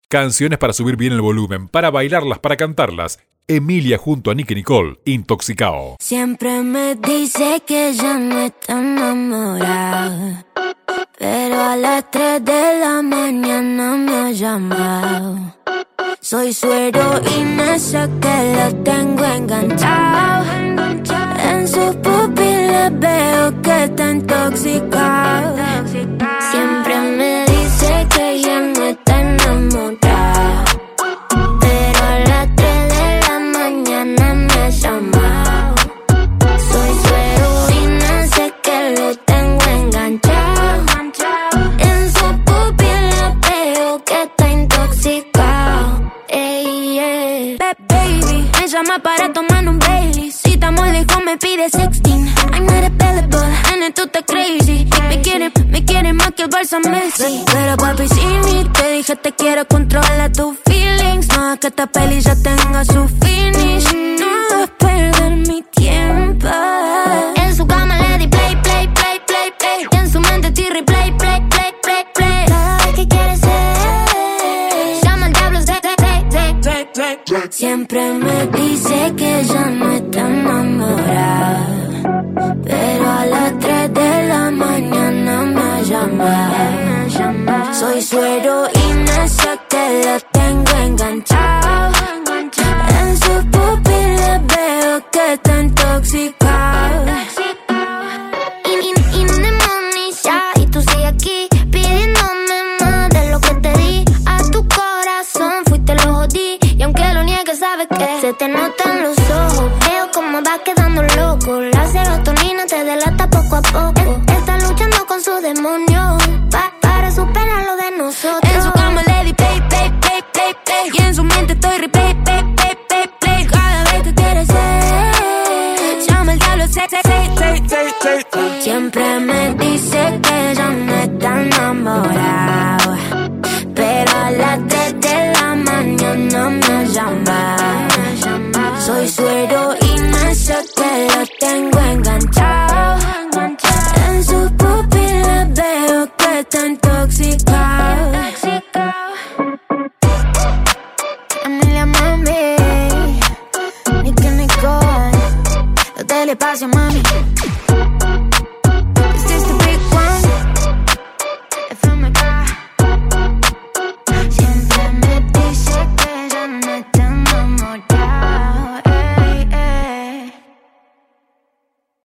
Canciones para subir bien el volumen, para bailarlas, para cantarlas. Emilia junto a Nicki Nicole, Intoxicao. Siempre me dice que ya no está enamorada, pero a las 3 de la mañana me ha llamado. Soy su heroína, sé que la tengo enganchado. En sus pupilas veo que está intoxicado. Siempre me dice que ya no está enamorada, pero a las 3 de la mañana me ha llamado. Soy su heroína, sé que lo tengo enganchado. En sus pupilas veo que está intoxicado. Ey, baby, me llama para tomar un Bailey. Si estamos lejos me pide sexting. I'm not available, and esto está crazy. Me quiere más que el Barça Messi. Pero papi, si te dije te quiero controlar tus feelings. No es que esta peli ya tenga su finish. No es perder mi tiempo. En su cama le di play. Y en su mente estoy replay. Cada vez que quiere ser, llama al diablo, siempre me dice que ya no está enamorada, pero a las 3 de la mañana me ha llamado. Soy su heroína, sé que la tengo enganchado. En sus pupilas veo que está intoxicado. Y demonizada, y tú sigues aquí pidiéndome más de lo que te di. A tu corazón fuiste lo jodí, y aunque lo niegues sabes que se te notan los ojos. Veo cómo vas quedando loco, la serotonina te delata poco a poco. Está luchando con su demonio para superar lo de nosotros. En su cama le di play. Y en su mente estoy replay. Cada vez que quiere ser, llama al diablo, siempre me dice que ya no está enamorado, pero a las 3 de la mañana me ha llamado. Soy su heroína, sé que lo tengo enganchado. En sus pupilas veo que está intoxicado.